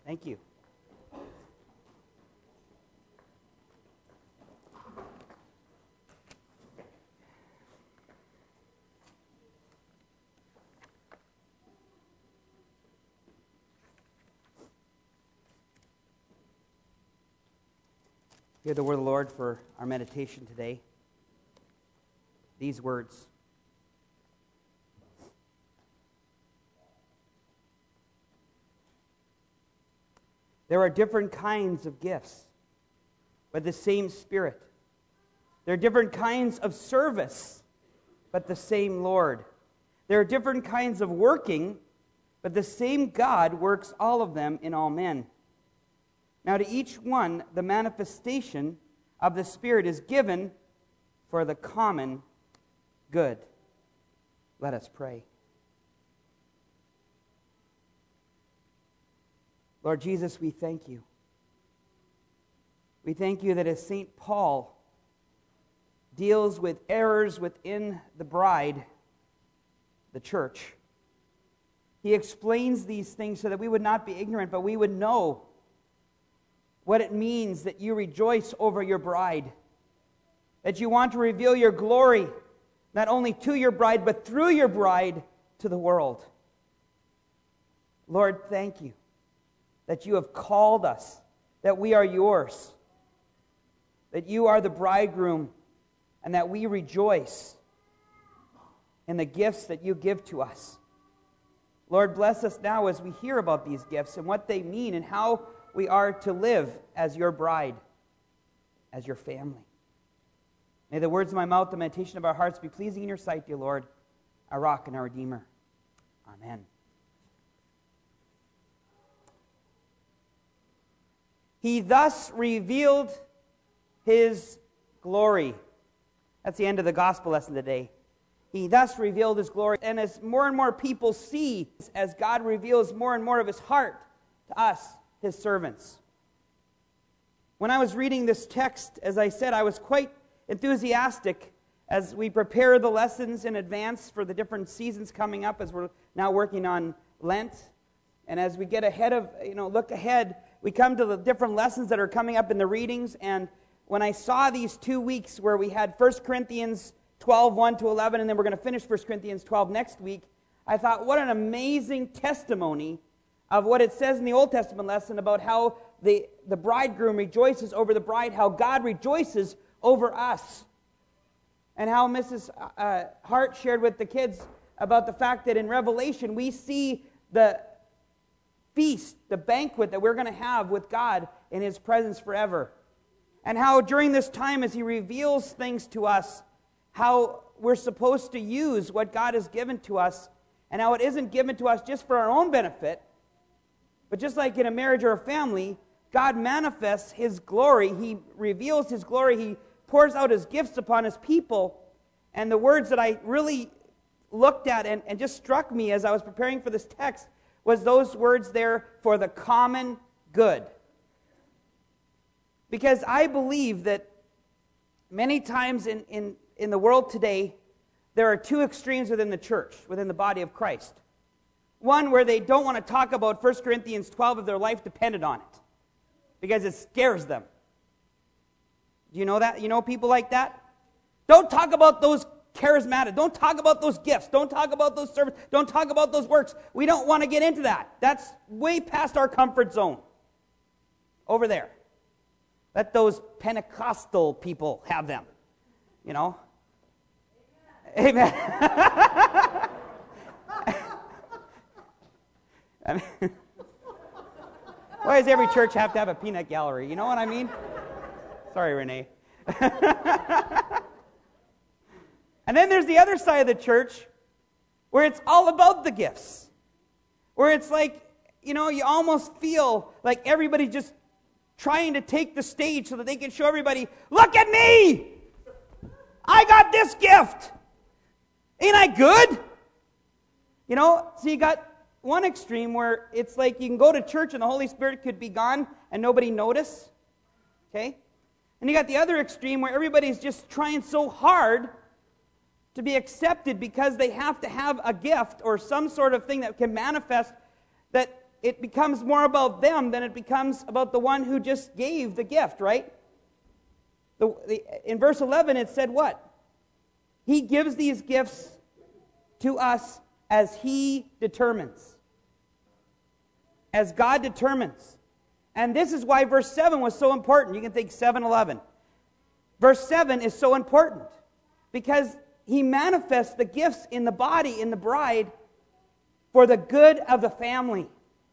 Thank you. Hear the word of the Lord for our meditation today. These words. There are different kinds of gifts, but the same Spirit. There are different kinds of service, but the same Lord. There are different kinds of working, but the same God works all of them in all men. Now to each one, the manifestation of the Spirit is given for the common good. Let us pray. Lord Jesus, we thank you. We thank you that as St. Paul deals with errors within the bride, the church, he explains these things so that we would not be ignorant, but we would know what it means that you rejoice over your bride, that you want to reveal your glory not only to your bride, but through your bride to the world. Lord, thank you that you have called us, that we are yours, that you are the bridegroom, and that we rejoice in the gifts that you give to us. Lord, bless us now as we hear about these gifts and what they mean and how we are to live as your bride, as your family. May the words of my mouth, the meditation of our hearts be pleasing in your sight, dear Lord, our rock and our redeemer. Amen. He thus revealed his glory. That's the end of the gospel lesson today. He thus revealed his glory. And as more and more people see, as God reveals more and more of his heart to us, his servants. When I was reading this text, as I said, I was quite enthusiastic as we prepare the lessons in advance for the different seasons coming up as we're now working on Lent. And as we get ahead of, look ahead, we come to the different lessons that are coming up in the readings. And when I saw these 2 weeks where we had 1 Corinthians 12, 1 to 11, and then we're going to finish 1 Corinthians 12 next week, I thought, what an amazing testimony of what it says in the Old Testament lesson about how the bridegroom rejoices over the bride, how God rejoices over us. And how Mrs. Hart shared with the kids about the fact that in Revelation we see the feast, the banquet that we're going to have with God in his presence forever. And how during this time as he reveals things to us, how we're supposed to use what God has given to us, and how it isn't given to us just for our own benefit, but just like in a marriage or a family, God manifests his glory. He reveals his glory. He pours out his gifts upon his people. And the words that I really looked at and just struck me as I was preparing for this text was those words there, for the common good. Because I believe that many times in the world today, there are two extremes within the church, within the body of Christ. One where they don't want to talk about 1 Corinthians 12 if their life depended on it, because it scares them. Do you know that? You know people like that? Don't talk about those charismatic. Don't talk about those gifts. Don't talk about those services. Don't talk about those works. We don't want to get into that. That's way past our comfort zone. Over there. Let those Pentecostal people have them. Amen. Why does every church have to have a peanut gallery? You know what I mean? Sorry, Renee. And then there's the other side of the church where it's all about the gifts. Where it's like, you almost feel like everybody's just trying to take the stage so that they can show everybody, look at me! I got this gift! Ain't I good? So you got one extreme where it's like you can go to church and the Holy Spirit could be gone and nobody notice. Okay? And you got the other extreme where everybody's just trying so hard to be accepted because they have to have a gift or some sort of thing that can manifest that it becomes more about them than it becomes about the one who just gave the gift, right? In verse 11 it said what? He gives these gifts to us as He determines. As God determines. And this is why verse 7 was so important. You can think 7:11. Verse 7 is so important because He manifests the gifts in the body, in the bride, for the good of the family.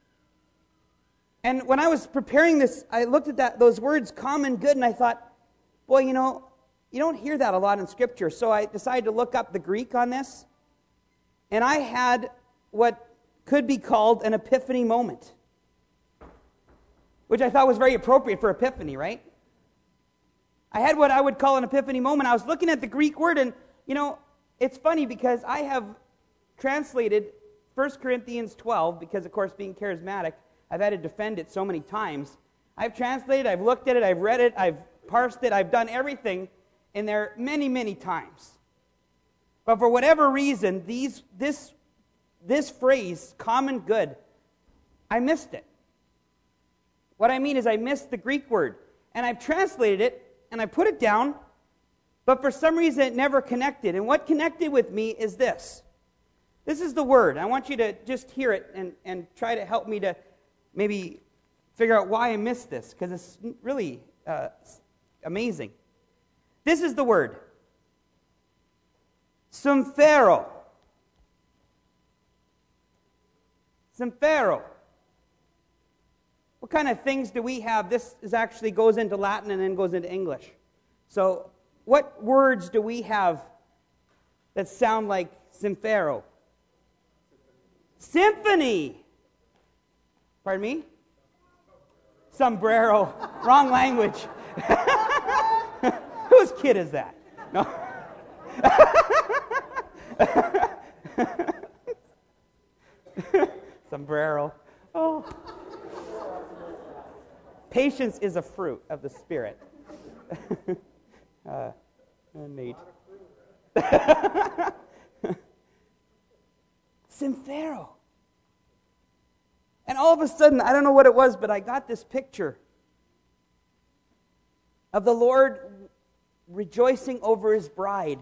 And when I was preparing this, I looked at those words, common good, and I thought, boy, you don't hear that a lot in Scripture. So I decided to look up the Greek on this. And I had what could be called an epiphany moment, which I thought was very appropriate for Epiphany, right? I had what I would call an epiphany moment. I was looking at the Greek word, and, it's funny because I have translated 1 Corinthians 12, because, of course, being charismatic, I've had to defend it so many times. I've translated, I've looked at it, I've read it, I've parsed it, I've done everything in there many, many times. But for whatever reason, this phrase, common good, I missed it. What I mean is I missed the Greek word. And I've translated it, and I put it down, but for some reason it never connected. And what connected with me is this. This is the word. I want you to just hear it and try to help me to maybe figure out why I missed this, because it's really amazing. This is the word. Symphero. Symphero. What kind of things do we have? This actually goes into Latin and then goes into English. So, what words do we have that sound like symphero? Symphony. Pardon me? Sombrero. Wrong language. Whose kid is that? No. Sombrero. Oh. Patience is a fruit of the Spirit. Neat. Symphero. And all of a sudden, I don't know what it was, but I got this picture of the Lord rejoicing over His bride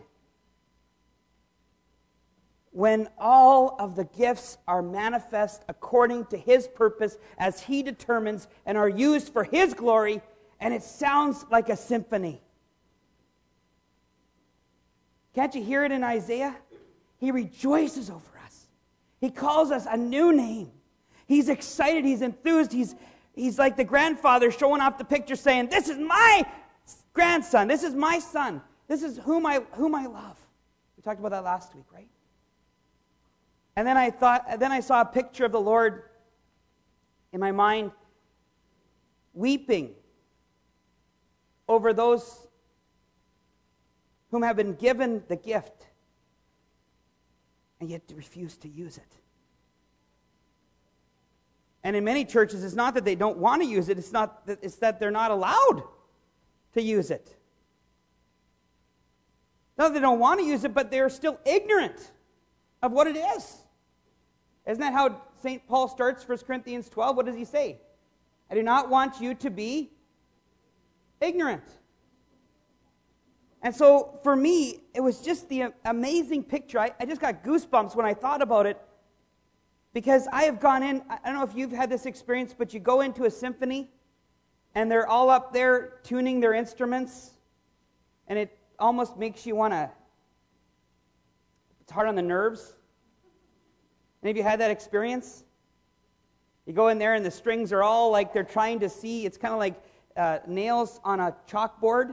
when all of the gifts are manifest according to His purpose as He determines and are used for His glory, and it sounds like a symphony. Can't you hear it in Isaiah? He rejoices over us. He calls us a new name. He's excited. He's enthused. He's like the grandfather showing off the picture saying, this is my grandson. This is my son. This is whom I love. We talked about that last week, right? And then I saw a picture of the Lord in my mind weeping over those whom have been given the gift and yet refuse to use it. And in many churches, it's not that they don't want to use it, it's that they're not allowed to use it. Not that they don't want to use it, but they're still ignorant of what it is. Isn't that how St. Paul starts 1 Corinthians 12? What does he say? I do not want you to be ignorant. And so for me, it was just the amazing picture. I just got goosebumps when I thought about it, because I have gone in, I don't know if you've had this experience, but you go into a symphony and they're all up there tuning their instruments, and it almost makes you want to, it's hard on the nerves. Any of you had that experience? You go in there and the strings are all like they're trying to see. It's kind of like nails on a chalkboard.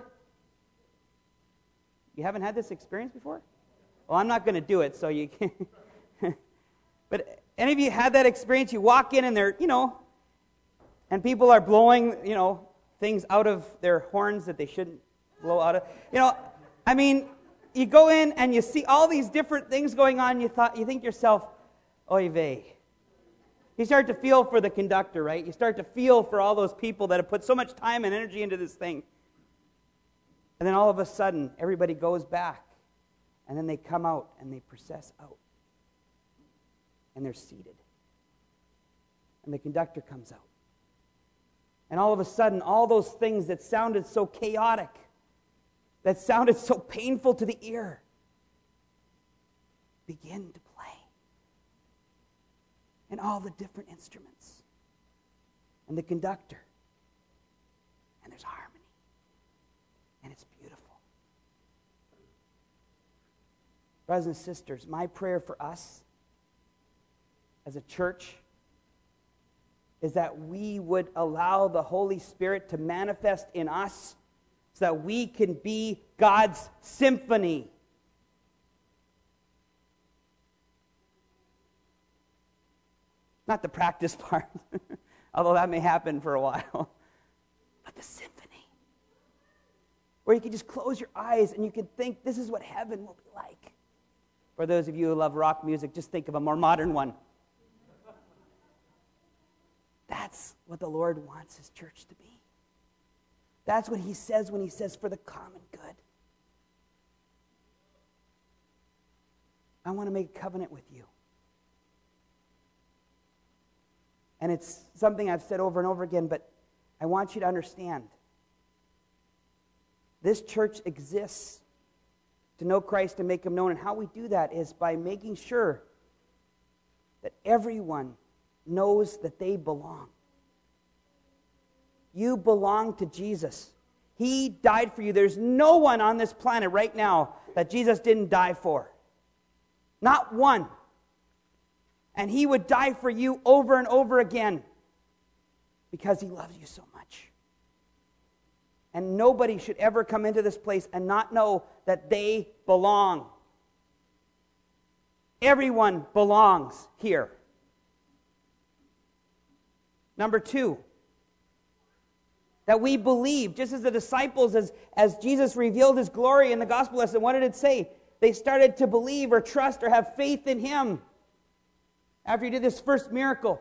You haven't had this experience before? Well, I'm not going to do it, so you can. But any of you had that experience? You walk in and they're, and people are blowing, things out of their horns that they shouldn't blow out of. You go in and you see all these different things going on. You think to yourself, oy vey. You start to feel for the conductor, right? You start to feel for all those people that have put so much time and energy into this thing. And then all of a sudden, everybody goes back. And then they come out and they process out. And they're seated. And the conductor comes out. And all of a sudden, all those things that sounded so chaotic, that sounded so painful to the ear, begin to play. And all the different instruments. And the conductor. And there's harmony. And it's beautiful. Brothers and sisters, my prayer for us as a church is that we would allow the Holy Spirit to manifest in us so that we can be God's symphony. Not the practice part, although that may happen for a while, but the symphony. Where you can just close your eyes and you can think, this is what heaven will be like. For those of you who love rock music, just think of a more modern one. That's what the Lord wants His church to be. That's what He says when He says, for the common good. I want to make a covenant with you. And it's something I've said over and over again, but I want you to understand. This church exists to know Christ and make Him known. And how we do that is by making sure that everyone knows that they belong. You belong to Jesus. He died for you. There's no one on this planet right now that Jesus didn't die for. Not one. And He would die for you over and over again because He loves you so much. And nobody should ever come into this place and not know that they belong. Everyone belongs here. Number 2, that we believe, just as the disciples, as Jesus revealed His glory in the gospel lesson, what did it say? They started to believe or trust or have faith in Him after He did this first miracle.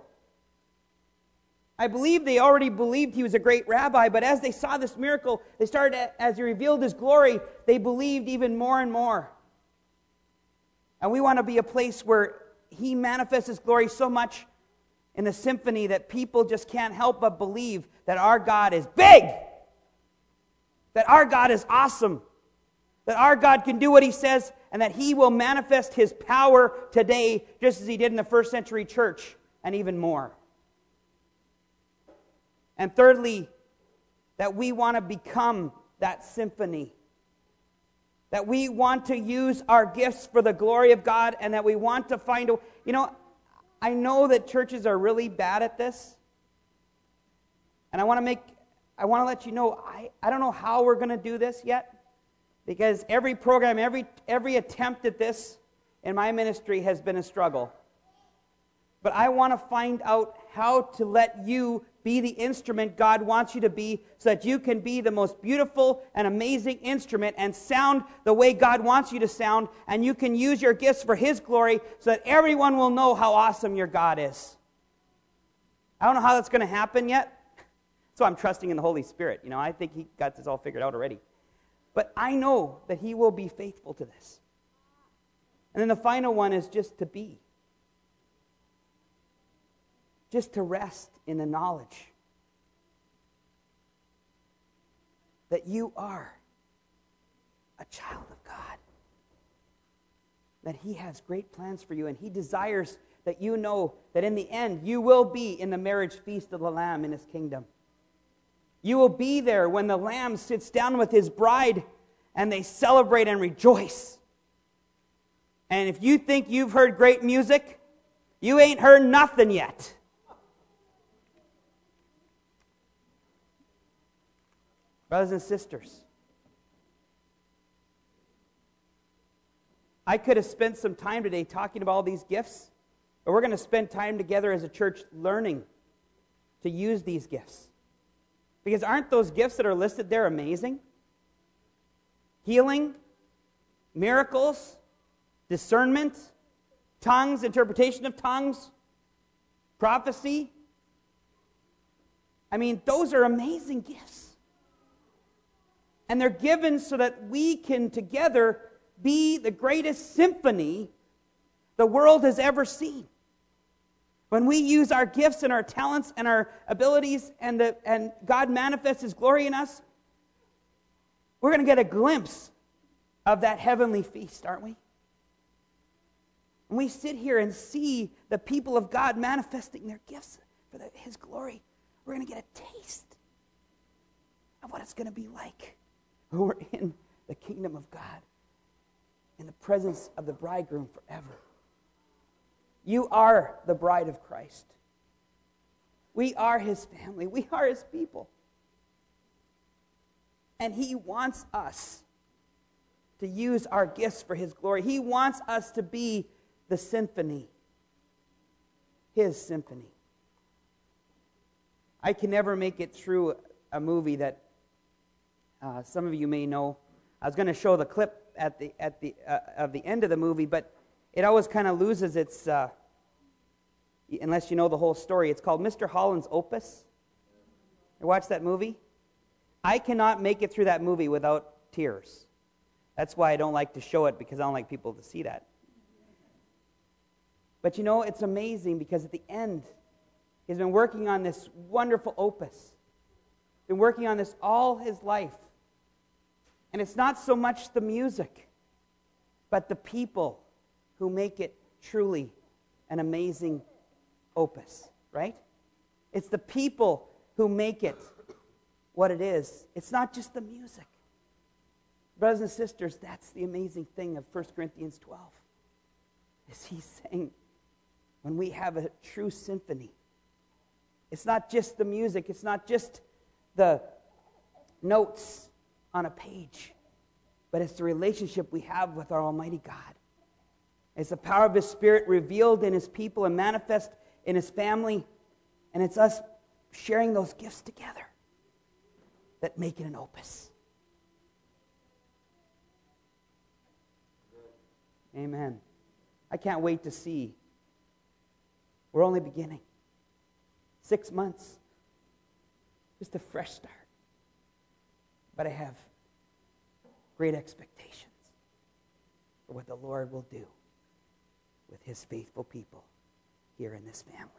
I believe they already believed He was a great rabbi, but as they saw this miracle, they started, as He revealed His glory, they believed even more and more. And we want to be a place where He manifests His glory so much in the symphony that people just can't help but believe that our God is big, that our God is awesome, that our God can do what He says, and that He will manifest His power today just as He did in the first century church, and even more. And thirdly, that we want to become that symphony. That we want to use our gifts for the glory of God, and that we want to find a... I know that churches are really bad at this. And I want to let you know, I don't know how we're going to do this yet. Because every program, every attempt at this in my ministry has been a struggle. But I want to find out how to let you be the instrument God wants you to be so that you can be the most beautiful and amazing instrument and sound the way God wants you to sound, and you can use your gifts for His glory so that everyone will know how awesome your God is. I don't know how that's going to happen yet, so I'm trusting in the Holy Spirit. I think He got this all figured out already. But I know that He will be faithful to this. And then the final one is just to be. Just to rest in the knowledge that you are a child of God. That He has great plans for you, and He desires that you know that in the end you will be in the marriage feast of the Lamb in His kingdom. You will be there when the Lamb sits down with His bride and they celebrate and rejoice. And if you think you've heard great music, you ain't heard nothing yet. Brothers and sisters, I could have spent some time today talking about all these gifts, but we're going to spend time together as a church learning to use these gifts. Because aren't those gifts that are listed there amazing? Healing, miracles, discernment, tongues, interpretation of tongues, prophecy. Those are amazing gifts. And they're given so that we can together be the greatest symphony the world has ever seen. When we use our gifts and our talents and our abilities and God manifests His glory in us, we're going to get a glimpse of that heavenly feast, aren't we? When we sit here and see the people of God manifesting their gifts for His glory, we're going to get a taste of what it's going to be like when we're in the kingdom of God, in the presence of the bridegroom forever. You are the bride of Christ. We are His family. We are His people. And He wants us to use our gifts for His glory. He wants us to be the symphony, His symphony. I can never make it through a movie that some of you may know. I was going to show the clip at the end of the movie, but it always kind of loses its, unless you know the whole story. It's called Mr. Holland's Opus. You watch that movie? I cannot make it through that movie without tears. That's why I don't like to show it, because I don't like people to see that. But you know, it's amazing, because at the end, he's been working on this wonderful opus. Been working on this all his life. And it's not so much the music, but the people who make it truly an amazing opus, right? It's the people who make it what it is. It's not just the music. Brothers and sisters, that's the amazing thing of 1 Corinthians 12. Is he's saying, when we have a true symphony, it's not just the music, it's not just the notes on a page, but it's the relationship we have with our Almighty God. It's the power of His Spirit revealed in His people and manifest in His family, and it's us sharing those gifts together that make it an opus. Amen. I can't wait to see. We're only beginning. 6 months. Just a fresh start. But I have great expectations for what the Lord will do with His faithful people here in this family.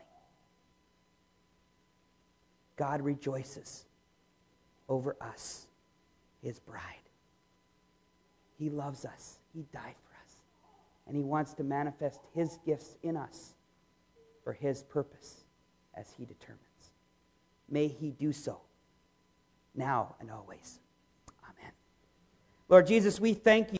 God rejoices over us, His bride. He loves us. He died for us. And He wants to manifest His gifts in us for His purpose as He determines. May He do so now and always. Amen. Lord Jesus, we thank You